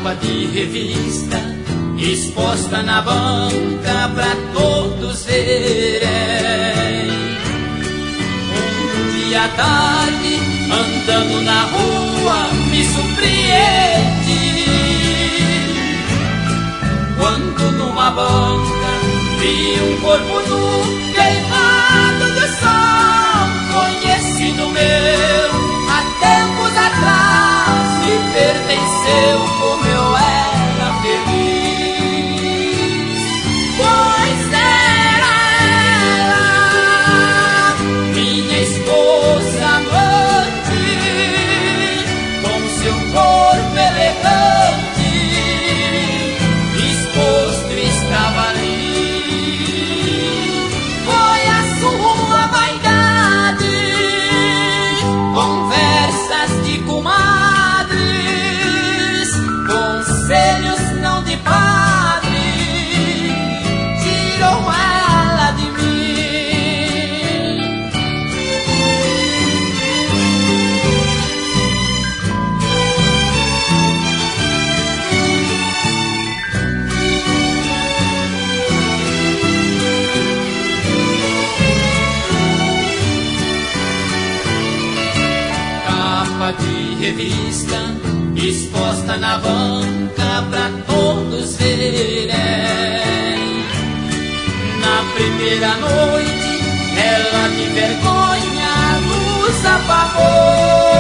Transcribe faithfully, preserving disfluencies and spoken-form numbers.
capa de revista, exposta na banca pra todos verem. Um dia à tarde, andando na rua, me surpreende quando numa banca vi um corpo nu queimado do sol, conhecido meu há tempos atrás, me pertenceu como eu era feliz, pois era ela, minha esposa amante, com seu corpo elegante, exposto estava ali. Foi a sua vaidade, conversas de comadres, conselhos não de padre, tirou ela de mim. Capa de revista, exposta na banca pra todos verem. Na primeira noite, ela de vergonha nos apagou.